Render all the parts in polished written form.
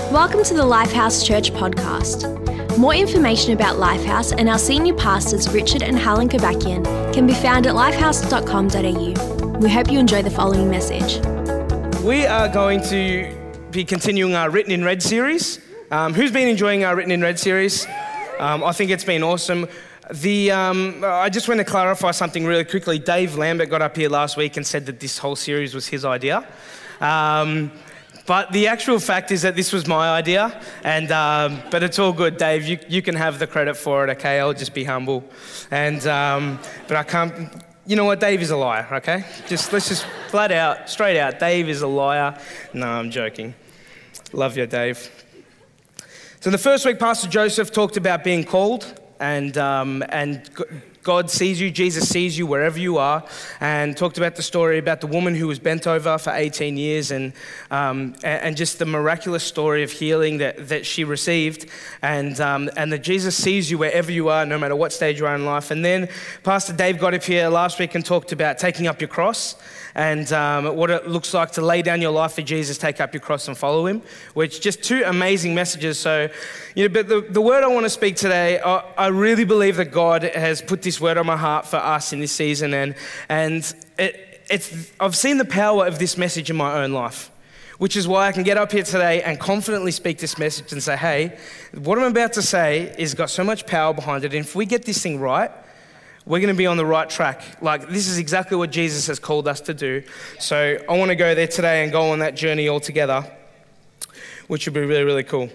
Welcome to the Lifehouse Church podcast. More information about Lifehouse and our senior pastors Richard and Helen Kobakian can be found at lifehouse.com.au. We hope you enjoy the following message. We are going to be continuing our Written in Red series. Who's been enjoying our Written in Red series? I think it's been awesome. I just want to clarify something really quickly. Dave Lambert got up here last week and said that this whole series was his idea. But the actual fact is that this was my idea, but it's all good, Dave. You can have the credit for it, okay? I'll just be humble. But I can't. You know what? Dave is a liar, okay? Let's just flat out, straight out. Dave is a liar. No, I'm joking. Love you, Dave. So in the first week, Pastor Joseph talked about being called, and God sees you, Jesus sees you wherever you are, and talked about the story about the woman who was bent over for 18 years and just the miraculous story of healing that she received, and that Jesus sees you wherever you are, no matter what stage you are in life. And then Pastor Dave got up here last week and talked about taking up your cross and what it looks like to lay down your life for Jesus, take up your cross and follow him, which just two amazing messages. So, but the word I want to speak today, I really believe that God has put this word on my heart for us in this season, and I've seen the power of this message in my own life, which is why I can get up here today and confidently speak this message and say, hey, what I'm about to say has got so much power behind it, and if we get this thing right, we're going to be on the right track. Like, this is exactly what Jesus has called us to do. So I want to go there today and go on that journey all together, which would be really, really cool.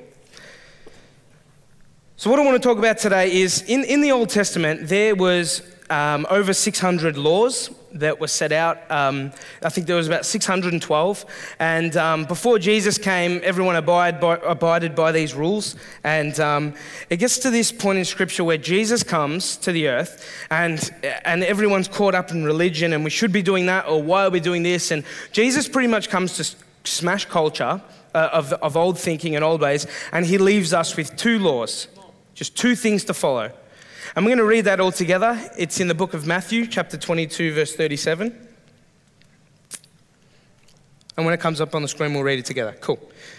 So what I want to talk about today is, in the Old Testament, there was over 600 laws that were set out. I think there was about 612. And before Jesus came, everyone abided by these rules. And it gets to this point in Scripture where Jesus comes to the earth and everyone's caught up in religion and we should be doing that, or why are we doing this? And Jesus pretty much comes to smash culture of old thinking and old ways, and he leaves us with two laws, just two things to follow. And we're going to read that all together. It's in the book of Matthew, chapter 22, verse 37. And when it comes up on the screen, we'll read it together. Cool.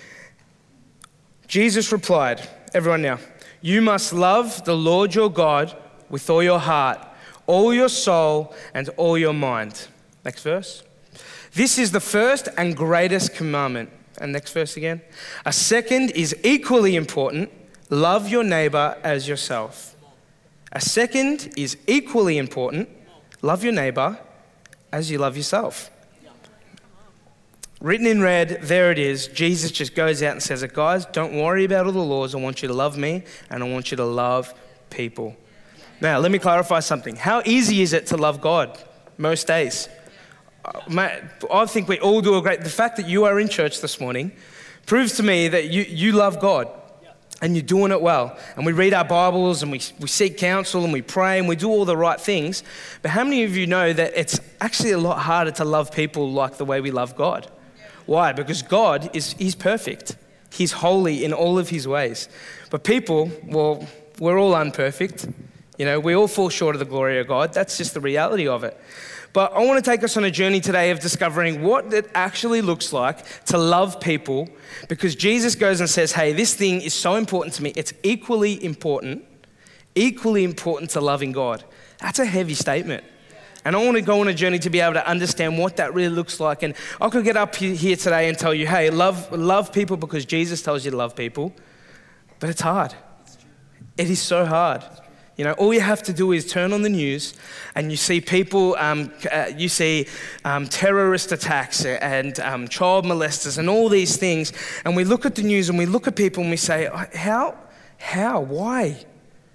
Jesus replied, everyone now, you must love the Lord your God with all your heart, all your soul, and all your mind. Next verse. This is the first and greatest commandment. And next verse again. A second is equally important. Love your neighbor as yourself. A second is equally important. Love your neighbor as you love yourself. Written in red, there it is. Jesus just goes out and says, guys, don't worry about all the laws. I want you to love me and I want you to love people. Now, let me clarify something. How easy is it to love God most days? I think we all do the fact that you are in church this morning proves to me that you love God. And you're doing it well. And we read our Bibles and we seek counsel and we pray and we do all the right things. But how many of you know that it's actually a lot harder to love people like the way we love God? Why? Because God he's perfect. He's holy in all of his ways. But people, well, we're all imperfect. We all fall short of the glory of God. That's just the reality of it. But I want to take us on a journey today of discovering what it actually looks like to love people, because Jesus goes and says, hey, this thing is so important to me. It's equally important to loving God. That's a heavy statement. And I want to go on a journey to be able to understand what that really looks like. And I could get up here today and tell you, hey, love people because Jesus tells you to love people. But it's hard. It is so hard. All you have to do is turn on the news and you see people, terrorist attacks and child molesters and all these things. And we look at the news and we look at people and we say, how, why?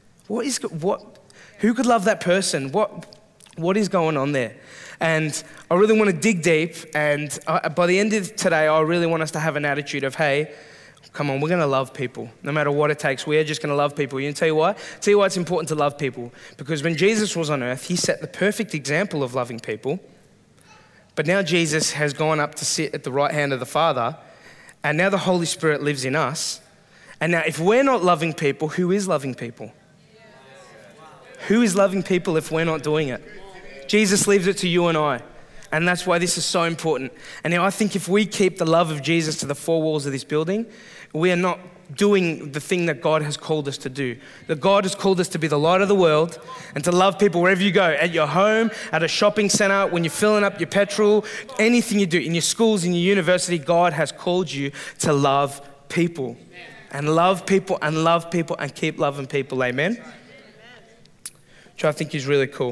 Who could love that person? What is going on there? And I really want to dig deep. And by the end of today, I really want us to have an attitude of, hey, come on, we're going to love people. No matter what it takes, we are just going to love people. You know, tell you why it's important to love people. Because when Jesus was on earth, he set the perfect example of loving people. But now Jesus has gone up to sit at the right hand of the Father. And now the Holy Spirit lives in us. And now if we're not loving people, who is loving people? Who is loving people if we're not doing it? Jesus leaves it to you and I. And that's why this is so important. And now I think if we keep the love of Jesus to the four walls of this building, we are not doing the thing that God has called us to do. That God has called us to be the light of the world and to love people wherever you go, at your home, at a shopping center, when you're filling up your petrol, anything you do, in your schools, in your university, God has called you to love people. And love people and love people and keep loving people, amen? Which I think is really cool.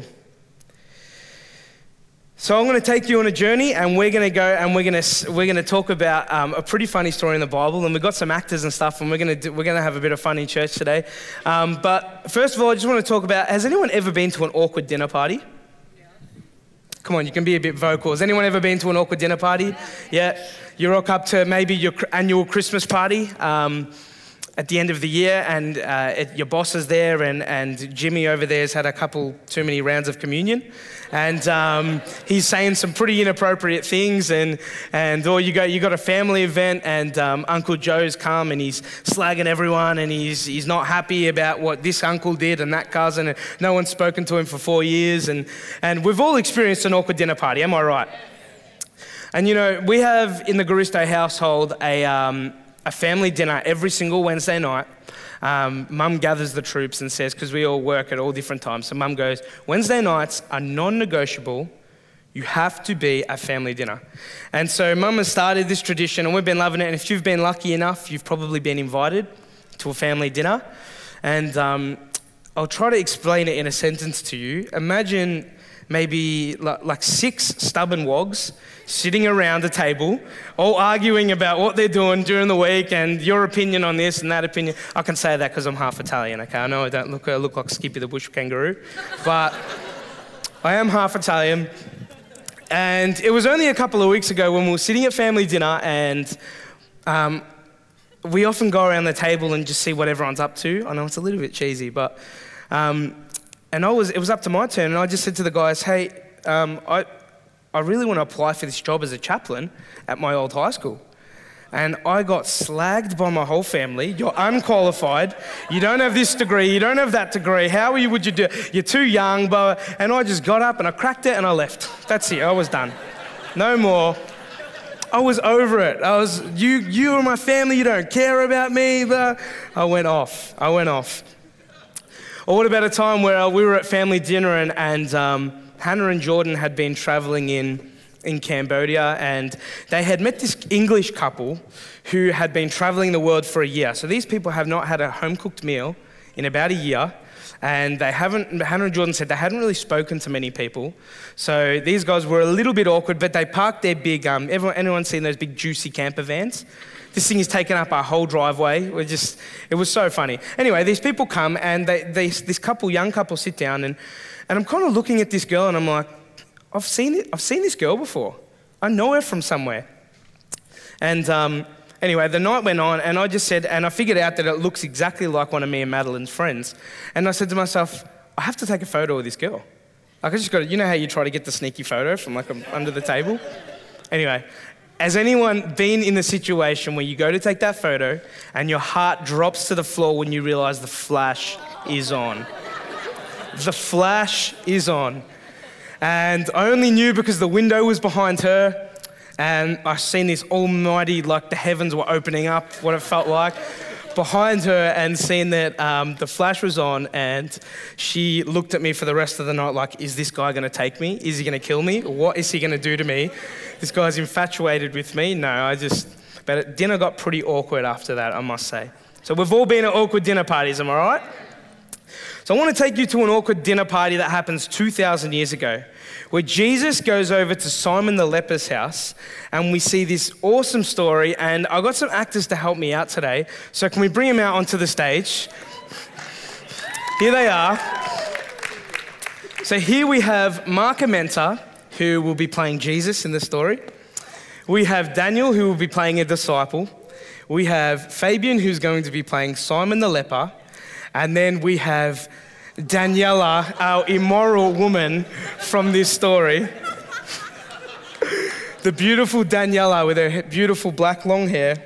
So I'm going to take you on a journey, and we're going to go and we're going to talk about a pretty funny story in the Bible, and we've got some actors and stuff, and we're going to have a bit of fun in church today. But first of all, I just want to talk about: has anyone ever been to an awkward dinner party? Come on, you can be a bit vocal. Has anyone ever been to an awkward dinner party? Yeah, you rock up to maybe your annual Christmas party at the end of the year, and your boss is there, and Jimmy over there has had a couple too many rounds of communion, and he's saying some pretty inappropriate things, or you got a family event, and Uncle Joe's come and he's slagging everyone, and he's not happy about what this uncle did and that cousin, and no one's spoken to him for 4 years, and we've all experienced an awkward dinner party, am I right? And you know, we have in the Garisto household a family dinner every single Wednesday night. Mum gathers the troops and says, because we all work at all different times, so Mum goes, Wednesday nights are non-negotiable. You have to be at family dinner. And so Mum has started this tradition, and we've been loving it. And if you've been lucky enough, you've probably been invited to a family dinner. And I'll try to explain it in a sentence to you. Imagine maybe like 6 stubborn wogs sitting around a table, all arguing about what they're doing during the week and your opinion on this and that opinion. I can say that because I'm half Italian, okay? I know I don't look like Skippy the bush kangaroo, but I am half Italian. And it was only a couple of weeks ago when we were sitting at family dinner, and we often go around the table and just see what everyone's up to. I know it's a little bit cheesy, but and it was up to my turn, and I just said to the guys, hey, I really want to apply for this job as a chaplain at my old high school. And I got slagged by my whole family. You're unqualified. You don't have this degree. You don't have that degree. How would you do it? You're too young. And I just got up and I cracked it and I left. That's it. I was done. No more. I was over it. You are my family. You don't care about me. I went off. Or what about a time where we were at family dinner and Hannah and Jordan had been traveling in Cambodia, and they had met this English couple who had been traveling the world for a year. So these people have not had a home-cooked meal in about a year, and Hannah and Jordan said they hadn't really spoken to many people. So these guys were a little bit awkward, but they parked their big, anyone seen those big juicy camper vans? This thing is taking up our whole driveway. It was so funny. Anyway, these people come, and this young couple sit down, and I'm kind of looking at this girl, and I'm like, I've seen this girl before. I know her from somewhere. And anyway, the night went on, and I just said, and I figured out that it looks exactly like one of me and Madeline's friends. And I said to myself, I have to take a photo of this girl. Like, I just got to, you know how you try to get the sneaky photo from like under the table? Anyway, has anyone been in the situation where you go to take that photo and your heart drops to the floor when you realize the flash is on? The flash is on. And I only knew because the window was behind her, and I seen this almighty, like the heavens were opening up, what it felt like, behind her, and seen that the flash was on, and she looked at me for the rest of the night like, is this guy going to take me? Is he going to kill me? What is he going to do to me? This guy's infatuated with me. No, but dinner got pretty awkward after that, I must say. So we've all been at awkward dinner parties, am I right? So I want to take you to an awkward dinner party that happens 2,000 years ago, where Jesus goes over to Simon the leper's house, and we see this awesome story, and I've got some actors to help me out today. So can we bring them out onto the stage? Here they are. So here we have Mark Amenta, who will be playing Jesus in the story. We have Daniel, who will be playing a disciple. We have Fabian, who's going to be playing Simon the leper. And then we have Daniela, our immoral woman from this story. The beautiful Daniela with her beautiful black long hair.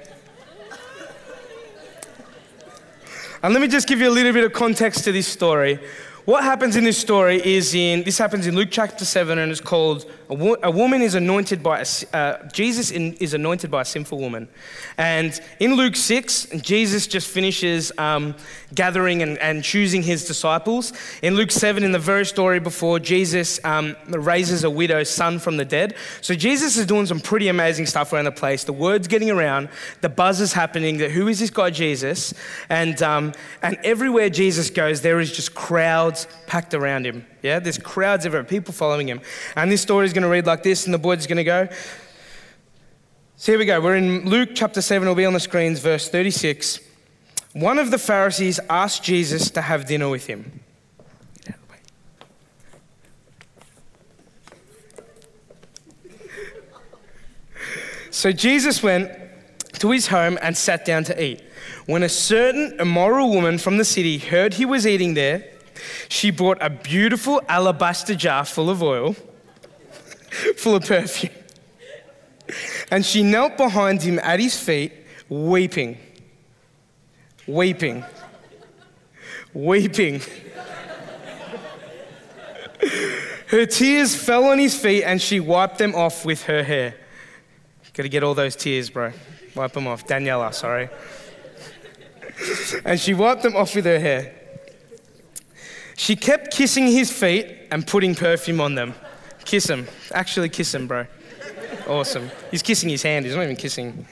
And let me just give you a little bit of context to this story. what happens in this story is this happens in Luke chapter 7, and it's called a woman is anointed by Jesus is anointed by a sinful woman. And in Luke 6, Jesus just finishes gathering and choosing his disciples. In Luke 7, in the very story before, Jesus raises a widow's son from the dead. So Jesus is doing some pretty amazing stuff around the place. The word's getting around, the buzz is happening that who is this guy Jesus? And everywhere Jesus goes, there is just crowds packed around him. Yeah, there's crowds everywhere, people following him. And this story is going to read like this, and the board's going to go. So here we go. We're in Luke chapter 7. It'll be on the screens, verse 36. One of the Pharisees asked Jesus to have dinner with him. Get out of the way. So Jesus went to his home and sat down to eat. When a certain immoral woman from the city heard he was eating there, she brought a beautiful alabaster jar full of oil, full of perfume. And she knelt behind him at his feet, weeping. Her tears fell on his feet and she wiped them off with her hair. Got to get all those tears, bro. Wipe them off. Daniela, sorry. And she wiped them off with her hair. She kept kissing his feet and putting perfume on them. Kiss him. Actually kiss him, bro. Awesome. He's kissing his hand. He's not even kissing.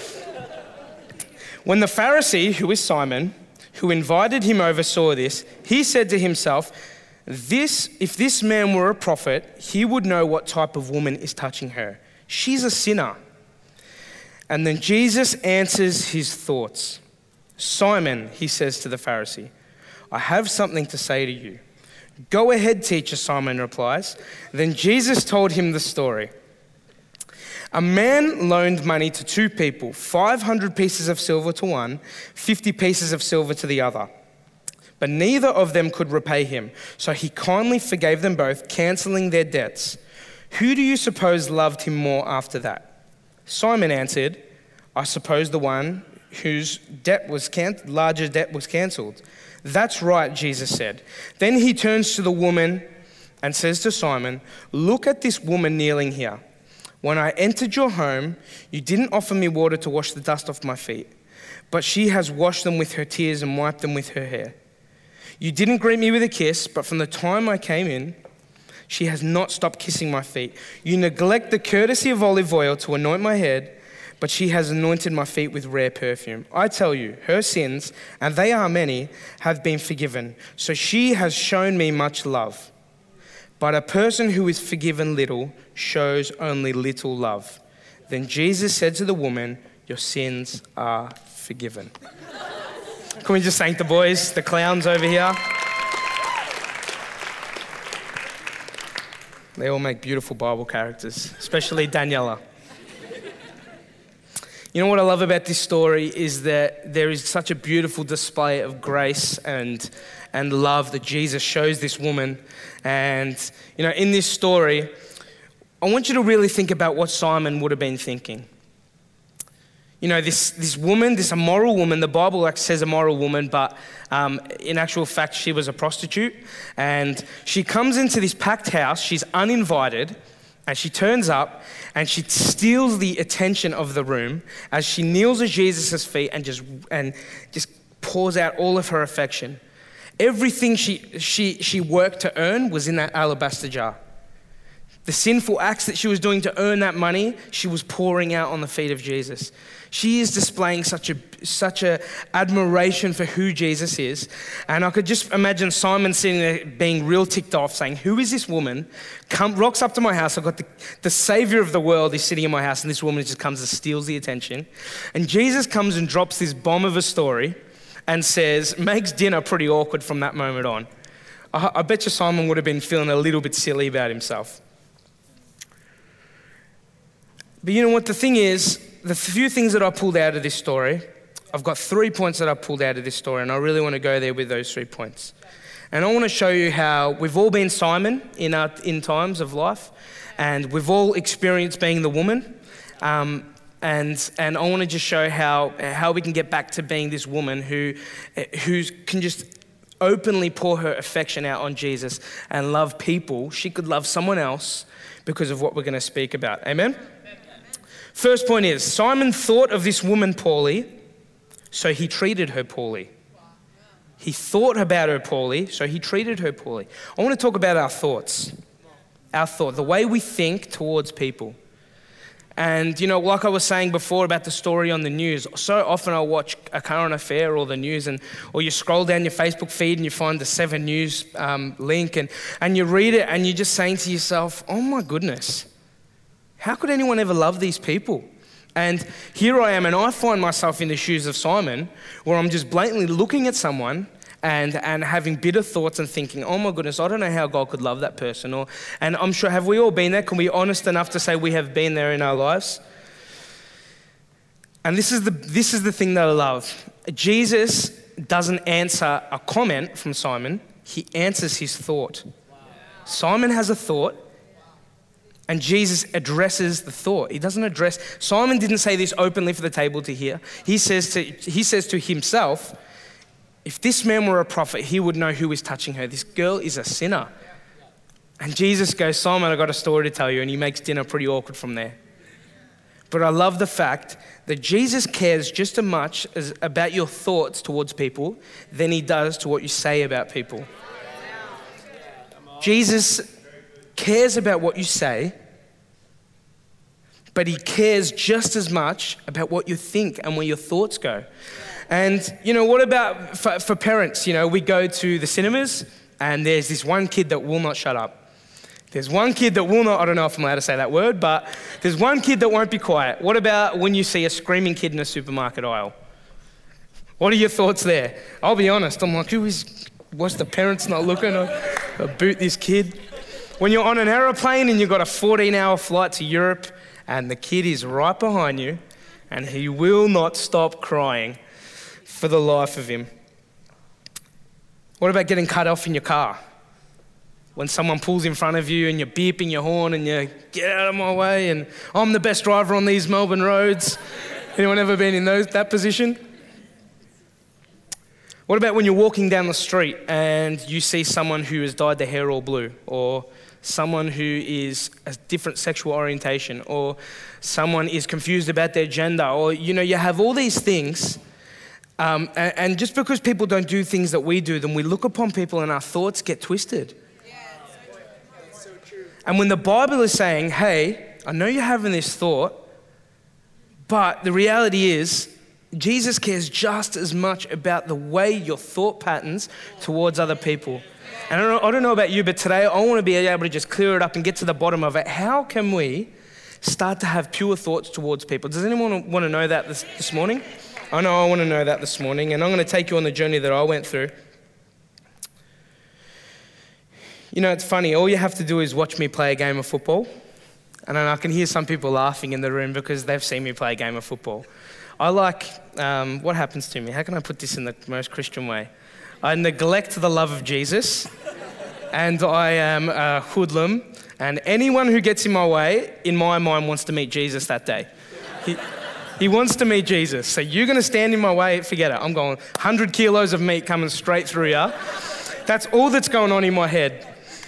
When the Pharisee, who is Simon, who invited him over, saw this, he said to himself, if this man were a prophet, he would know what type of woman is touching her. She's a sinner. And then Jesus answers his thoughts. Simon, he says to the Pharisee, I have something to say to you. Go ahead, teacher, Simon replies. Then Jesus told him the story. A man loaned money to two people, 500 pieces of silver to one, 50 pieces of silver to the other. But neither of them could repay him, so he kindly forgave them both, cancelling their debts. Who do you suppose loved him more after that? Simon answered, I suppose the one whose larger debt was cancelled. That's right, Jesus said. Then he turns to the woman and says to Simon, look at this woman kneeling here. When I entered your home, you didn't offer me water to wash the dust off my feet, but she has washed them with her tears and wiped them with her hair. You didn't greet me with a kiss, but from the time I came in, she has not stopped kissing my feet. You neglect the courtesy of olive oil to anoint my head, but she has anointed my feet with rare perfume. I tell you, her sins, and they are many, have been forgiven. So she has shown me much love. But a person who is forgiven little shows only little love. Then Jesus said to the woman, your sins are forgiven. Can we just thank the boys, the clowns over here? They all make beautiful Bible characters, especially Daniela. You know what I love about this story is that there is such a beautiful display of grace and love that Jesus shows this woman. And, you know, in this story, I want you to really think about what Simon would have been thinking. You know, this woman, this immoral woman, the Bible says immoral woman, but in actual fact, she was a prostitute. And she comes into this packed house, she's uninvited, and she turns up and she steals the attention of the room as she kneels at Jesus' feet and just pours out all of her affection. Everything she worked to earn was in that alabaster jar. The sinful acts that she was doing to earn that money, she was pouring out on the feet of Jesus. She is displaying such a admiration for who Jesus is. And I could just imagine Simon sitting there being real ticked off, saying, who is this woman? Rocks up to my house. I've got the savior of the world is sitting in my house, and this woman just comes and steals the attention. And Jesus comes and drops this bomb of a story and makes dinner pretty awkward from that moment on. I bet you Simon would have been feeling a little bit silly about himself. But you know what the thing is, the few things that I pulled out of this story, I've got 3 points that I pulled out of this story, and I really want to go there with those 3 points. And I want to show you how we've all been Simon in times of life, and we've all experienced being the woman. And I want to just show how we can get back to being this woman who can just openly pour her affection out on Jesus and love people, she could love someone else because of what we're going to speak about. Amen? First point is, Simon thought of this woman poorly, so he treated her poorly. He thought about her poorly, so he treated her poorly. I want to talk about our thoughts. Our thought, the way we think towards people. And, you know, like I was saying before about the story on the news, so often I'll watch a current affair or the news, or you scroll down your Facebook feed and you find the 7 News link and you read it and you're just saying to yourself, oh my goodness, how could anyone ever love these people? And here I am, and I find myself in the shoes of Simon, where I'm just blatantly looking at someone and having bitter thoughts and thinking, oh my goodness, I don't know how God could love that person. And I'm sure, have we all been there? Can we be honest enough to say we have been there in our lives? And this is the thing that I love. Jesus doesn't answer a comment from Simon, he answers his thought. Wow. Simon has a thought, and Jesus addresses the thought. He doesn't address, Simon didn't say this openly for the table to hear. He says to himself, if this man were a prophet, he would know who is touching her. This girl is a sinner. And Jesus goes, Simon, I've got a story to tell you, and he makes dinner pretty awkward from there. But I love the fact that Jesus cares just as much about your thoughts towards people than he does to what you say about people. Jesus cares about what you say, but he cares just as much about what you think and where your thoughts go. And, you know, what about for parents? You know, we go to the cinemas and there's this one kid that will not shut up. There's one kid that will not, I don't know if I'm allowed to say that word, but there's one kid that won't be quiet. What about when you see a screaming kid in a supermarket aisle? What are your thoughts there? I'll be honest, I'm like, what's the parents not looking? I'll boot this kid. When you're on an aeroplane and you've got a 14-hour flight to Europe and the kid is right behind you and he will not stop crying for the life of him. What about getting cut off in your car? When someone pulls in front of you and you're beeping your horn and you get out of my way and I'm the best driver on these Melbourne roads. Anyone ever been in that position? What about when you're walking down the street and you see someone who has dyed their hair all blue, or someone who is a different sexual orientation, or someone is confused about their gender, or, you know, you have all these things. And just because people don't do things that we do, then we look upon people and our thoughts get twisted. That's so true. And when the Bible is saying, hey, I know you're having this thought, but the reality is, Jesus cares just as much about the way your thought patterns towards other people. And I don't know about you, but today I want to be able to just clear it up and get to the bottom of it. How can we start to have pure thoughts towards people? Does anyone want to know that this morning? I know I want to know that this morning, and I'm going to take you on the journey that I went through. You know, it's funny, all you have to do is watch me play a game of football, and I can hear some people laughing in the room because they've seen me play a game of football. I like, what happens to me? How can I put this in the most Christian way? I neglect the love of Jesus, and I am a hoodlum, and anyone who gets in my way, in my mind, wants to meet Jesus that day. He wants to meet Jesus. So you're going to stand in my way, forget it. I'm going 100 kilos of meat coming straight through you. That's all that's going on in my head.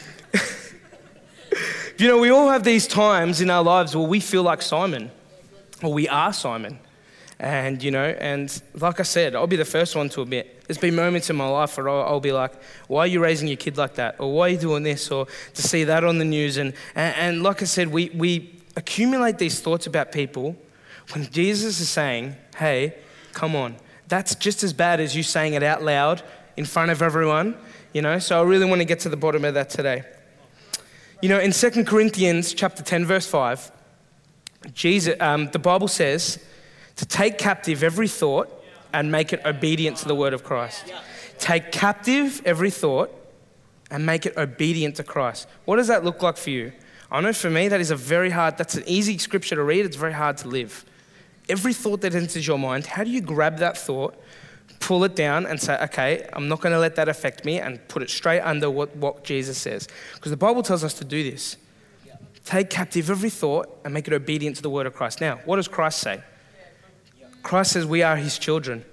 You know, we all have these times in our lives where we feel like Simon, or we are Simon. And, you know, and like I said, I'll be the first one to admit, there's been moments in my life where I'll be like, why are you raising your kid like that? Or why are you doing this? Or to see that on the news. And like I said, we accumulate these thoughts about people when Jesus is saying, hey, come on. That's just as bad as you saying it out loud in front of everyone, you know. So I really want to get to the bottom of that today. You know, in 2 Corinthians chapter 10, verse 5, the Bible says to take captive every thought and make it obedient to the word of Christ. Take captive every thought and make it obedient to Christ. What does that look like for you? I know for me that's an easy scripture to read, it's very hard to live. Every thought that enters your mind, how do you grab that thought, pull it down and say, okay, I'm not going to let that affect me, and put it straight under what Jesus says? Because the Bible tells us to do this. Take captive every thought and make it obedient to the word of Christ. Now, what does Christ say? Christ says we are his children.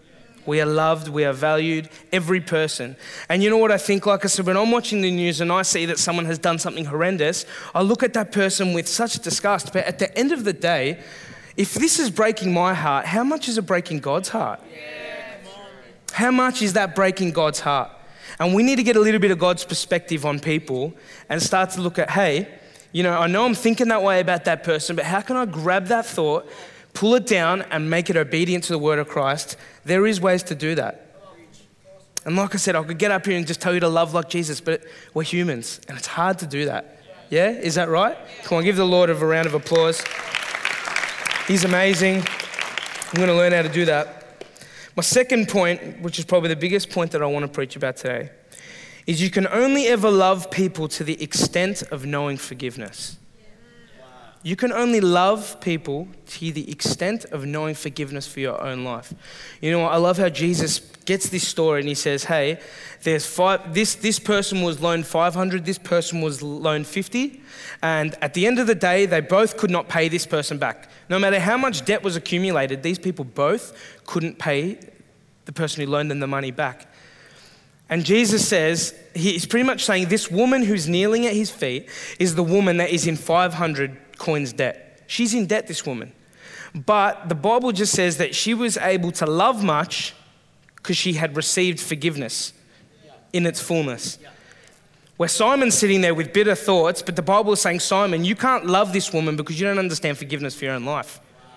We are loved, we are valued, every person. And you know what I think? Like I said, when I'm watching the news and I see that someone has done something horrendous, I look at that person with such disgust. But at the end of the day, if this is breaking my heart, how much is it breaking God's heart? How much is that breaking God's heart? And we need to get a little bit of God's perspective on people and start to look at, hey, I know I'm thinking that way about that person, but how can I grab that thought, pull it down and make it obedient to the word of Christ? There is ways to do that. And like I said, I could get up here and just tell you to love like Jesus, but we're humans and it's hard to do that. Yeah, is that right? Come on, give the Lord a round of applause. He's amazing. I'm going to learn how to do that. My second point, which is probably the biggest point that I want to preach about today, is you can only ever love people to the extent of knowing forgiveness. You can only love people to the extent of knowing forgiveness for your own life. I love how Jesus gets this story and he says, hey, this person was loaned 500, this person was loaned 50, and at the end of the day, they both could not pay this person back. No matter how much debt was accumulated, these people both couldn't pay the person who loaned them the money back. And Jesus says, he's pretty much saying this woman who's kneeling at his feet is the woman that is in 500 coins debt. She's in debt, this woman. But the Bible just says that she was able to love much because she had received forgiveness in its fullness. Where Simon's sitting there with bitter thoughts, but the Bible is saying, Simon, you can't love this woman because you don't understand forgiveness for your own life.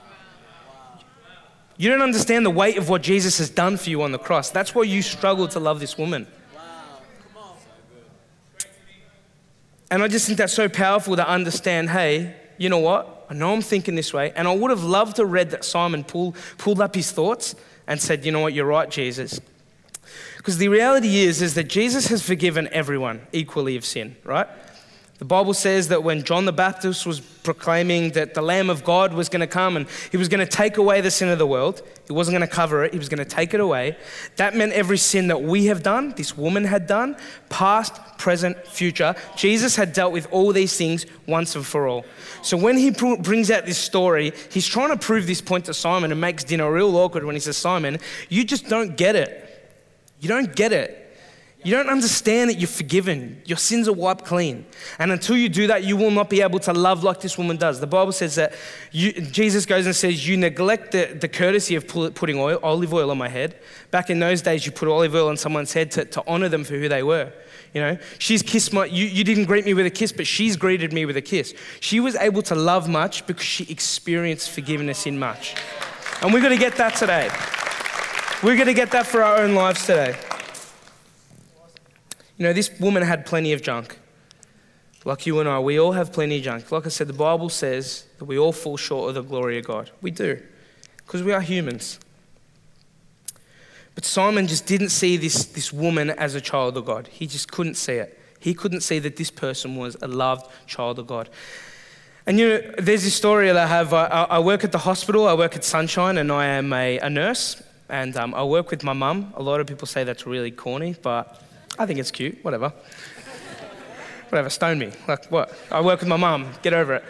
You don't understand the weight of what Jesus has done for you on the cross. That's why you struggle to love this woman. And I just think that's so powerful to understand, hey, you know what? I know I'm thinking this way. And I would have loved to read that Simon pulled up his thoughts and said, you know what, you're right, Jesus. Because the reality is that Jesus has forgiven everyone equally of sin, right? The Bible says that when John the Baptist was proclaiming that the Lamb of God was going to come and he was going to take away the sin of the world, he wasn't going to cover it, he was going to take it away. That meant every sin that we have done, this woman had done, past, present, future, Jesus had dealt with all these things once and for all. So when he brings out this story, he's trying to prove this point to Simon and makes dinner real awkward when he says, Simon, you just don't get it. You don't get it. You don't understand that you're forgiven. Your sins are wiped clean. And until you do that, you will not be able to love like this woman does. The Bible says that Jesus goes and says, you neglect the courtesy of putting olive oil on my head. Back in those days, you put olive oil on someone's head to honor them for who they were. She's kissed you didn't greet me with a kiss, but she's greeted me with a kiss. She was able to love much because she experienced forgiveness in much. And we're going to get that today. We're going to get that for our own lives today. This woman had plenty of junk. Like you and I, we all have plenty of junk. Like I said, the Bible says that we all fall short of the glory of God. We do, because we are humans. But Simon just didn't see this woman as a child of God. He just couldn't see it. He couldn't see that this person was a loved child of God. And there's this story that I have. I work at the hospital. I work at Sunshine, and I am a nurse. And I work with my mum. A lot of people say that's really corny, but I think it's cute, whatever. Whatever, stone me. Like what? I work with my mum, get over it.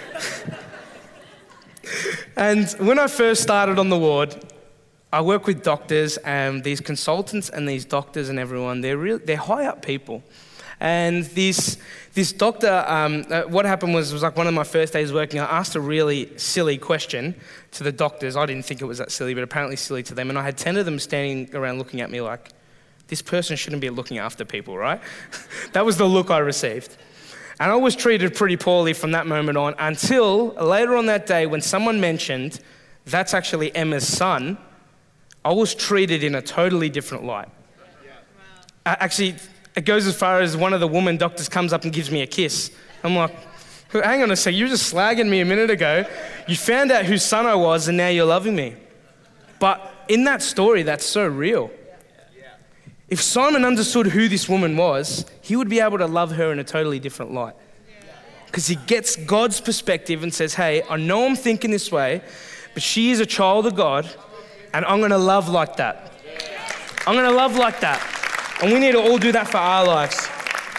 And when I first started on the ward, I work with doctors and these consultants and these doctors and everyone, they're high up people. And this doctor, what happened was like one of my first days working, I asked a really silly question to the doctors. I didn't think it was that silly, but apparently silly to them. And I had 10 of them standing around looking at me like, this person shouldn't be looking after people, right? That was the look I received. And I was treated pretty poorly from that moment on until later on that day when someone mentioned, that's actually Emma's son, I was treated in a totally different light. Actually, it goes as far as one of the woman doctors comes up and gives me a kiss. I'm like, hang on a sec, you were just slagging me a minute ago. You found out whose son I was and now you're loving me. But in that story, that's so real. If Simon understood who this woman was, he would be able to love her in a totally different light. Because he gets God's perspective and says, hey, I know I'm thinking this way, but she is a child of God, and I'm going to love like that. I'm going to love like that. And we need to all do that for our lives.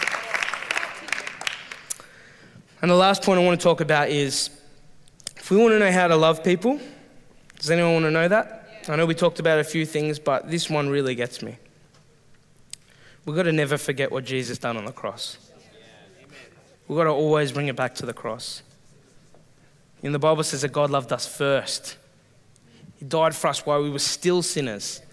And the last point I want to talk about is, if we want to know how to love people, does anyone want to know that? I know we talked about a few things, but this one really gets me. We've got to never forget what Jesus done on the cross. We've got to always bring it back to the cross. The Bible says that God loved us first. He died for us while we were still sinners.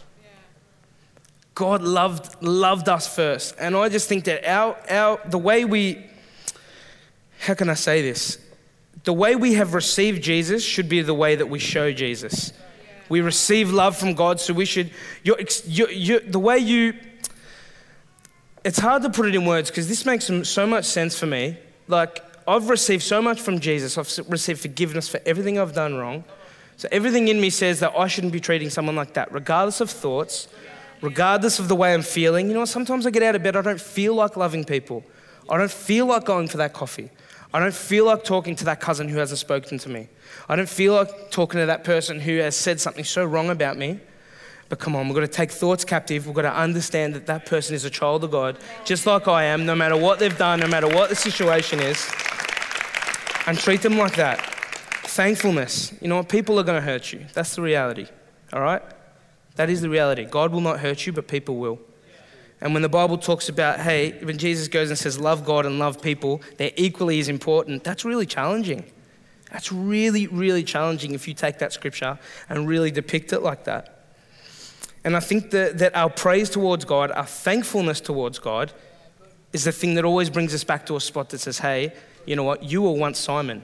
God loved us first. And I just think that the way we, how can I say this? The way we have received Jesus should be the way that we show Jesus. We receive love from God, so we should, the way you, it's hard to put it in words because this makes so much sense for me. Like, I've received so much from Jesus. I've received forgiveness for everything I've done wrong. So everything in me says that I shouldn't be treating someone like that, regardless of thoughts, regardless of the way I'm feeling. You know, sometimes I get out of bed, I don't feel like loving people. I don't feel like going for that coffee. I don't feel like talking to that cousin who hasn't spoken to me. I don't feel like talking to that person who has said something so wrong about me. But come on, we've got to take thoughts captive. We've got to understand that that person is a child of God, just like I am, no matter what they've done, no matter what the situation is, and treat them like that. Thankfulness. You know what? People are going to hurt you. That's the reality, all right? That is the reality. God will not hurt you, but people will. And when the Bible talks about, hey, when Jesus goes and says, love God and love people, they're equally as important, that's really challenging. That's really, really challenging if you take that scripture and really depict it like that. And I think that our praise towards God, our thankfulness towards God, is the thing that always brings us back to a spot that says, hey, you know what? You were once Simon.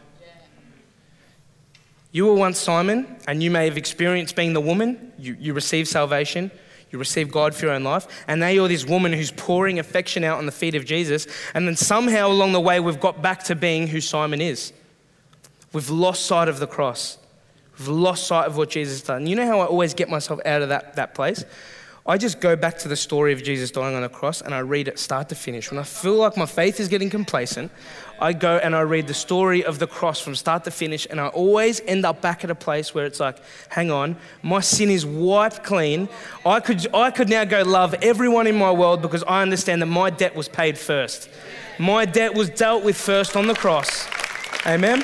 You were once Simon, and you may have experienced being the woman. You received salvation. You received God for your own life. And now you're this woman who's pouring affection out on the feet of Jesus. And then somehow along the way, we've got back to being who Simon is. We've lost sight of the cross. We've lost sight of what Jesus has done. You know how I always get myself out of that place? I just go back to the story of Jesus dying on the cross and I read it start to finish. When I feel like my faith is getting complacent, I go and I read the story of the cross from start to finish, and I always end up back at a place where it's like, hang on, my sin is wiped clean. I could now go love everyone in my world because I understand that my debt was paid first. My debt was dealt with first on the cross. Amen?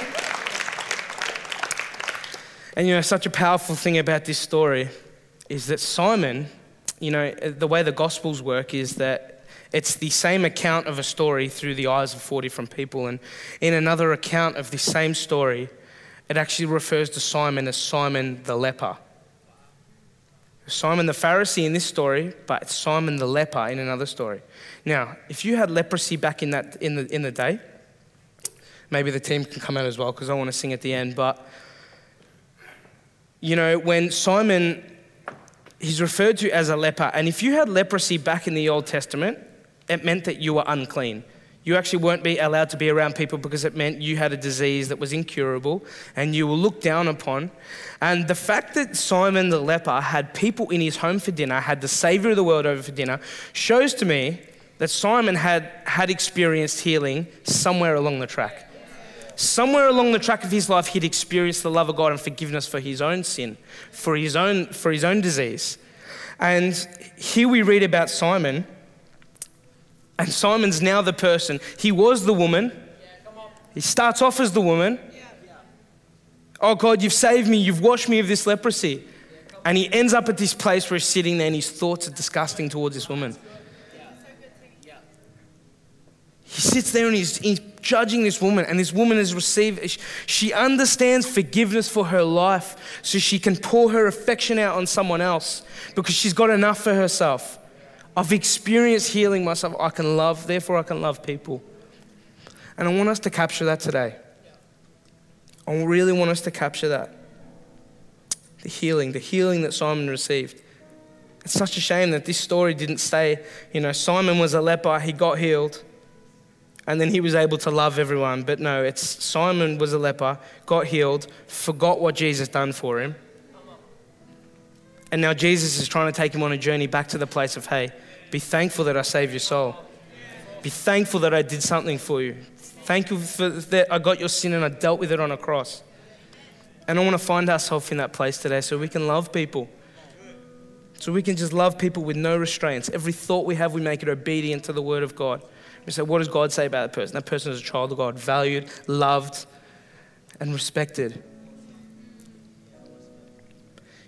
And you know, such a powerful thing about this story is that Simon, you know, the way the Gospels work is that it's the same account of a story through the eyes of 4 different people. And in another account of the same story, it actually refers to Simon as Simon the leper. Simon the Pharisee in this story, but it's Simon the leper in another story. Now, if you had leprosy back in the day, maybe the team can come out as well because I want to sing at the end, but you know, when Simon, he's referred to as a leper. And if you had leprosy back in the Old Testament, it meant that you were unclean. You actually weren't allowed to be around people because it meant you had a disease that was incurable and you were looked down upon. And the fact that Simon the leper had people in his home for dinner, had the Savior of the world over for dinner, shows to me that Simon had experienced healing somewhere along the track. Somewhere along the track of his life, he'd experienced the love of God and forgiveness for his own sin, for his own disease. And here we read about Simon, and Simon's now the person. He was the woman. He starts off as the woman. Oh God, you've saved me. You've washed me of this leprosy. And he ends up at this place where he's sitting there and his thoughts are disgusting towards this woman. He sits there and he's judging this woman, and this woman has received, she understands forgiveness for her life so she can pour her affection out on someone else because she's got enough for herself. I've experienced healing myself. I can love, therefore I can love people. And I want us to capture that today. I really want us to capture that. The healing that Simon received. It's such a shame that this story didn't say, you know, Simon was a leper, he got healed, and then he was able to love everyone. But no, it's Simon was a leper, got healed, forgot what Jesus done for him. And now Jesus is trying to take him on a journey back to the place of, hey, be thankful that I saved your soul. Be thankful that I did something for you. Thank you for that I got your sin and I dealt with it on a cross. And I want to find ourselves in that place today so we can love people. So we can just love people with no restraints. Every thought we have, we make it obedient to the word of God. We say, what does God say about that person? That person is a child of God, valued, loved, and respected.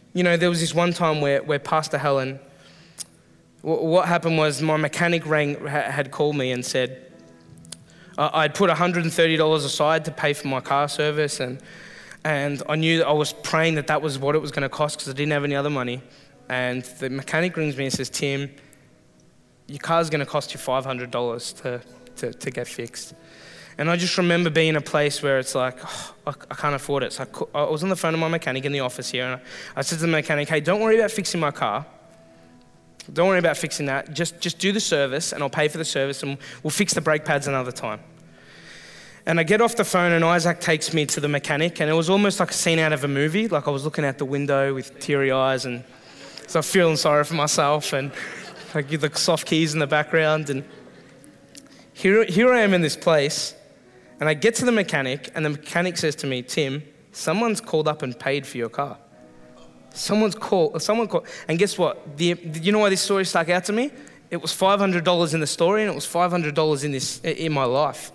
there was this one time where Pastor Helen, what happened was my mechanic had called me and said, I'd put $130 aside to pay for my car service, and I knew that I was praying that was what it was going to cost because I didn't have any other money. And the mechanic rings me and says, Tim, your car's going to cost you $500 to get fixed. And I just remember being in a place where it's like, I can't afford it. So I was on the phone to my mechanic in the office here, and I said to the mechanic, hey, don't worry about fixing my car. Don't worry about fixing that. Just do the service, and I'll pay for the service, and we'll fix the brake pads another time. And I get off the phone, and Isaac takes me to the mechanic, and it was almost like a scene out of a movie. Like I was looking out the window with teary eyes, and so I'm feeling sorry for myself, and I give the soft keys in the background. And here I am in this place, and I get to the mechanic, and the mechanic says to me, Tim, someone's called up and paid for your car. Someone called, and guess what? You know why this story stuck out to me? It was $500 in the story, and it was $500 in my life.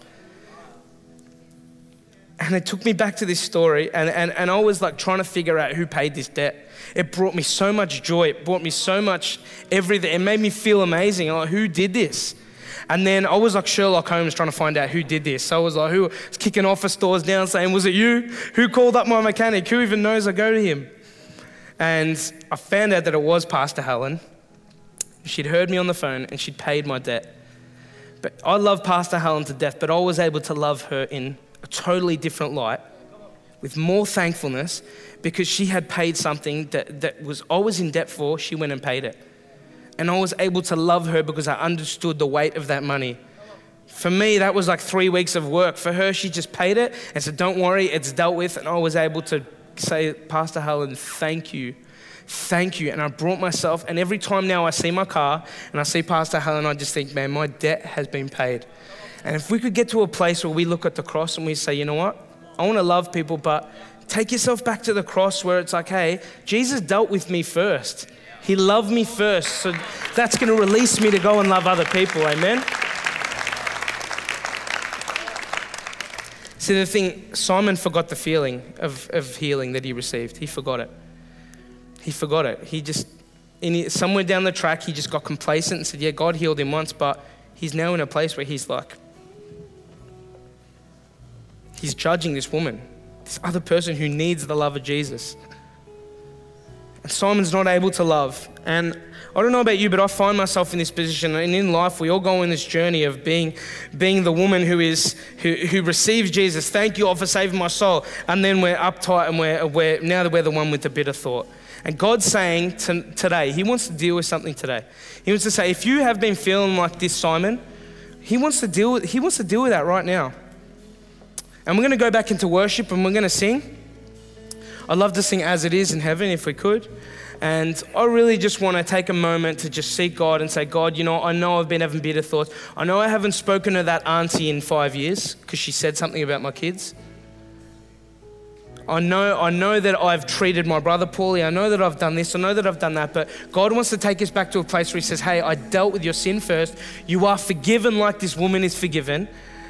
And it took me back to this story, and I was like trying to figure out who paid this debt. It brought me so much joy. It brought me so much everything. It made me feel amazing. I'm like, who did this? And then I was like Sherlock Holmes trying to find out who did this. So I was like, who was kicking office doors down saying, was it you? Who called up my mechanic? Who even knows I go to him? And I found out that it was Pastor Helen. She'd heard me on the phone and she'd paid my debt. But I love Pastor Helen to death, but I was able to love her in a totally different light with more thankfulness because she had paid something that I was in debt for. She went and paid it. And I was able to love her because I understood the weight of that money. For me, that was like 3 weeks of work. For her, she just paid it and said, don't worry, it's dealt with. And I was able to say, Pastor Helen, thank you. Thank you. And I brought myself, and every time now I see my car and I see Pastor Helen, I just think, man, my debt has been paid. And if we could get to a place where we look at the cross and we say, you know what? I want to love people, but take yourself back to the cross where it's like, hey, Jesus dealt with me first. He loved me first, so that's going to release me to go and love other people, amen? See, the thing, Simon forgot the feeling of healing that he received. He forgot it. He forgot it. He just, somewhere down the track, he just got complacent and said, yeah, God healed him once, but he's now in a place where he's like, he's judging this woman, this other person who needs the love of Jesus. And Simon's not able to love. And I don't know about you, but I find myself in this position. And in life, we all go on this journey of being the woman who receives Jesus. Thank you all for saving my soul. And then we're uptight and we're the one with the bitter thought. And God's saying today, He wants to deal with something today. He wants to say, if you have been feeling like this, Simon, He wants to deal with that right now. And we're going to go back into worship and we're going to sing. I'd love to sing As It Is in Heaven if we could. And I really just want to take a moment to just seek God and say, God, I know I've been having bitter thoughts. I know I haven't spoken to that auntie in 5 years because she said something about my kids. I know that I've treated my brother poorly. I know that I've done this. I know that I've done that. But God wants to take us back to a place where He says, hey, I dealt with your sin first. You are forgiven like this woman is forgiven.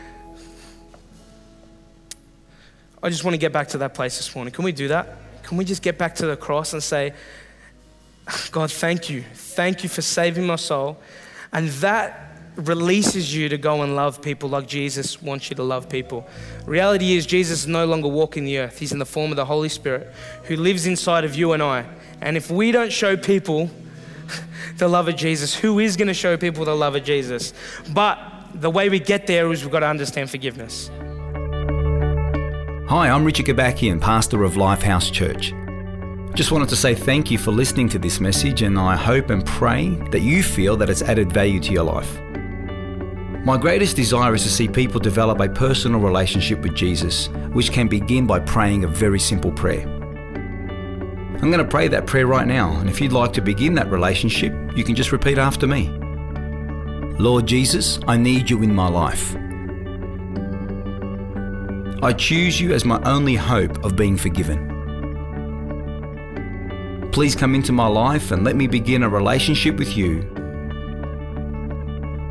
I just want to get back to that place this morning. Can we do that? Can we just get back to the cross and say, God, thank you. Thank you for saving my soul. And that releases you to go and love people like Jesus wants you to love people. Reality is Jesus is no longer walking the earth. He's in the form of the Holy Spirit who lives inside of you and I. And if we don't show people the love of Jesus, who is going to show people the love of Jesus? But the way we get there is we've got to understand forgiveness. Hi, I'm Richard Gabakian, pastor of Lifehouse Church. Just wanted to say thank you for listening to this message, and I hope and pray that you feel that it's added value to your life. My greatest desire is to see people develop a personal relationship with Jesus, which can begin by praying a very simple prayer. I'm going to pray that prayer right now, and if you'd like to begin that relationship, you can just repeat after me. Lord Jesus, I need you in my life. I choose you as my only hope of being forgiven. Please come into my life and let me begin a relationship with you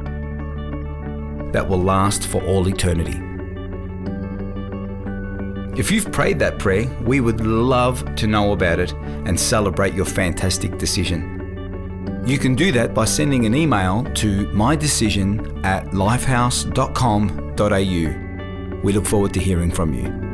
that will last for all eternity. If you've prayed that prayer, we would love to know about it and celebrate your fantastic decision. You can do that by sending an email to mydecision@lifehouse.com.au. We look forward to hearing from you.